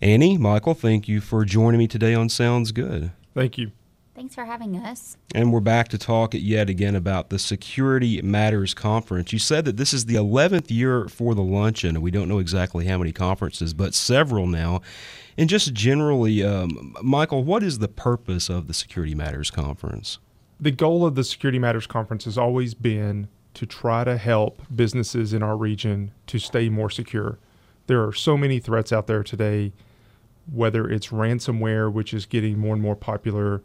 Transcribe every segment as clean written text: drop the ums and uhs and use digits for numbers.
Annie, Michael, thank you for joining me today on Sounds Good. Thank you. Thanks for having us. And we're back to talk yet again about the Security Matters Conference. You said that this is the 11th year for the luncheon. We don't know exactly how many conferences, but several now. And just generally, Michael, what is the purpose of the Security Matters Conference? The goal of the Security Matters Conference has always been to try to help businesses in our region to stay more secure. There are so many threats out there today, whether it's ransomware, which is getting more and more popular,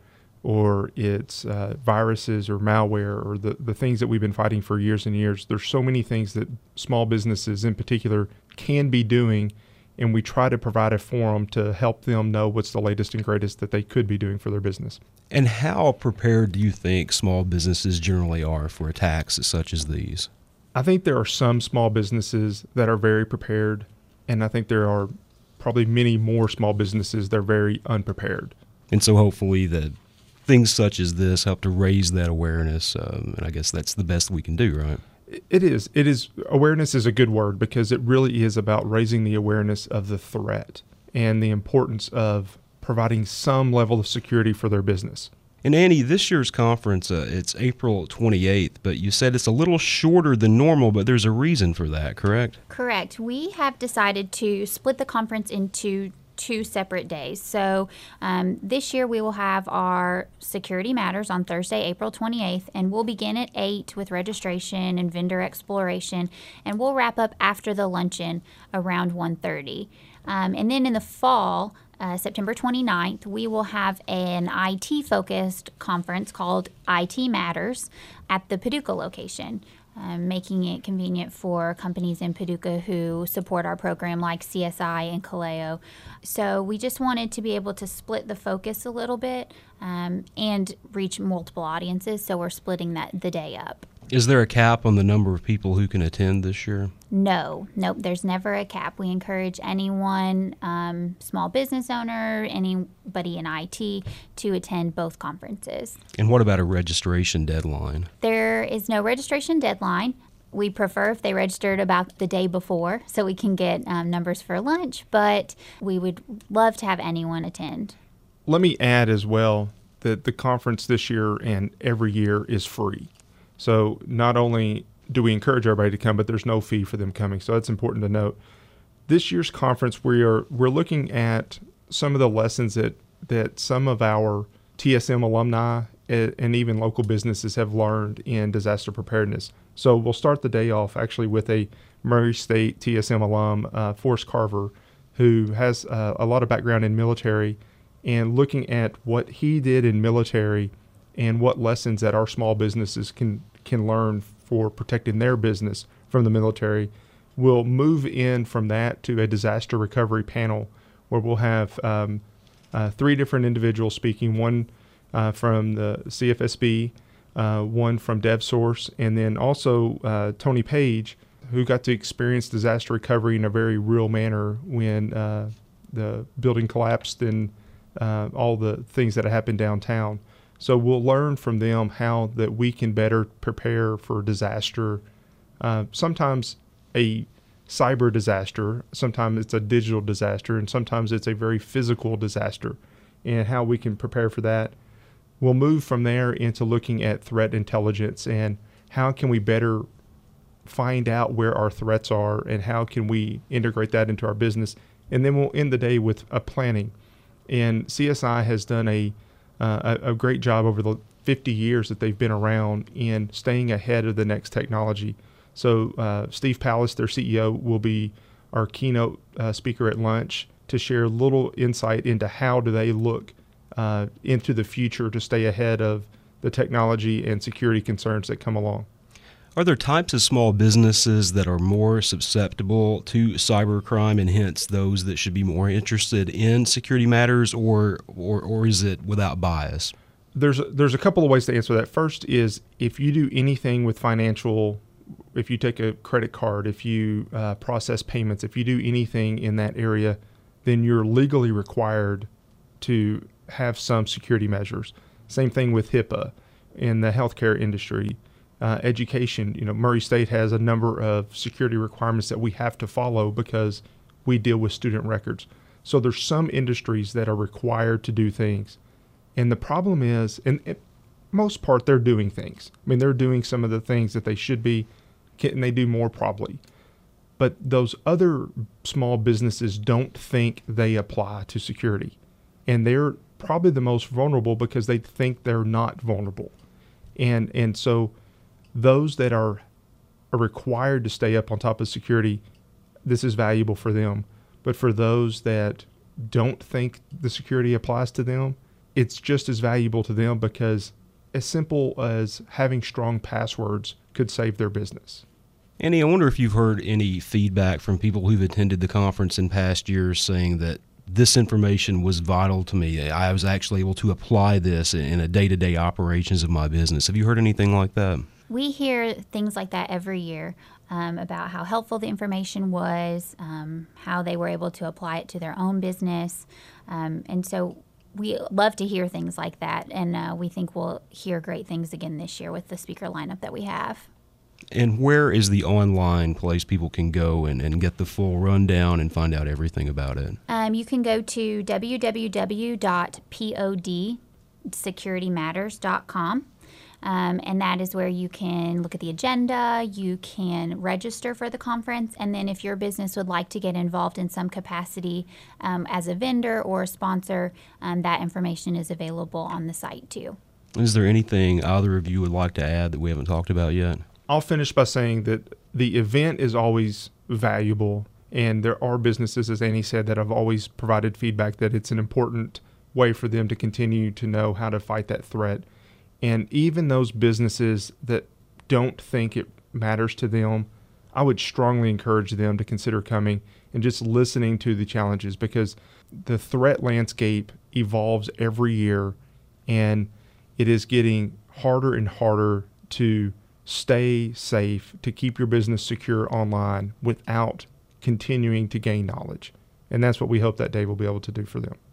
or it's viruses or malware or the things that we've been fighting for years and years. There's so many things that small businesses in particular can be doing, and we try to provide a forum to help them know what's the latest and greatest that they could be doing for their business. And how prepared do you think small businesses generally are for attacks such as these? I think there are some small businesses that are very prepared, and I think there are probably many more small businesses that are very unprepared. And so hopefully that things such as this help to raise that awareness, and I guess that's the best we can do, right? It is. Awareness is a good word because it really is about raising the awareness of the threat and the importance of providing some level of security for their business. And Annie, this year's conference, it's April 28th, but you said it's a little shorter than normal, but there's a reason for that, correct? Correct. We have decided to split the conference into 2 separate days. So this year we will have our Security Matters on Thursday, April 28th, and we'll begin at 8 with registration and vendor exploration, and we'll wrap up after the luncheon around 1:30. And then in the fall, September 29th, we will have an IT-focused conference called IT Matters at the Paducah location, making it convenient for companies in Paducah who support our program like CSI and Kaleo. So we just wanted to be able to split the focus a little bit and reach multiple audiences, so we're splitting the day up. Is there a cap on the number of people who can attend this year? Nope, there's never a cap. We encourage anyone, small business owner, anybody in IT, to attend both conferences. And what about a registration deadline? There is no registration deadline. We prefer if they registered about the day before so we can get numbers for lunch, but we would love to have anyone attend. Let me add as well that the conference this year and every year is free. So not only do we encourage everybody to come, but there's no fee for them coming. So that's important to note. This year's conference, we're looking at some of the lessons that some of our TSM alumni and even local businesses have learned in disaster preparedness. So we'll start the day off actually with a Murray State TSM alum, Forrest Carver, who has a lot of background in military, and looking at what he did in military and what lessons that our small businesses can learn for protecting their business from the military. We'll move in from that to a disaster recovery panel where we'll have 3 different individuals speaking, one from the CFSB, one from DevSource, and then also Tony Page, who got to experience disaster recovery in a very real manner when the building collapsed and all the things that happened downtown. So we'll learn from them how that we can better prepare for disaster. Sometimes a cyber disaster, sometimes it's a digital disaster, and sometimes it's a very physical disaster, and how we can prepare for that. We'll move from there into looking at threat intelligence and how can we better find out where our threats are and how can we integrate that into our business. And then we'll end the day with a planning. And CSI has done a great job over the 50 years that they've been around in staying ahead of the next technology. So Steve Pallas, their CEO, will be our keynote speaker at lunch to share a little insight into how do they look into the future to stay ahead of the technology and security concerns that come along. Are there types of small businesses that are more susceptible to cybercrime and hence those that should be more interested in security matters, or is it without bias? There's a couple of ways to answer that. First is if you do anything with financial, if you take a credit card, if you process payments, if you do anything in that area, then you're legally required to have some security measures. Same thing with HIPAA in the healthcare industry. Education, Murray State has a number of security requirements that we have to follow because we deal with student records. So there's some industries that are required to do things. And the problem is, and most part, they're doing things. I mean, they're doing some of the things that they should be, and they do more probably. But those other small businesses don't think they apply to security. And they're probably the most vulnerable because they think they're not vulnerable. And so those that are required to stay up on top of security, this is valuable for them. But for those that don't think the security applies to them, it's just as valuable to them because as simple as having strong passwords could save their business. Andy, I wonder if you've heard any feedback from people who've attended the conference in past years saying that this information was vital to me. I was actually able to apply this in a day-to-day operations of my business. Have you heard anything like that? We hear things like that every year about how helpful the information was, how they were able to apply it to their own business. And so we love to hear things like that. And we think we'll hear great things again this year with the speaker lineup that we have. And where is the online place people can go and get the full rundown and find out everything about it? You can go to www.podsecuritymatters.com. And that is where you can look at the agenda, you can register for the conference, and then if your business would like to get involved in some capacity as a vendor or a sponsor, that information is available on the site too. Is there anything either of you would like to add that we haven't talked about yet? I'll finish by saying that the event is always valuable, and there are businesses, as Annie said, that have always provided feedback that it's an important way for them to continue to know how to fight that threat. And even those businesses that don't think it matters to them, I would strongly encourage them to consider coming and just listening to the challenges, because the threat landscape evolves every year, and it is getting harder and harder to stay safe, to keep your business secure online without continuing to gain knowledge. And that's what we hope that day will be able to do for them.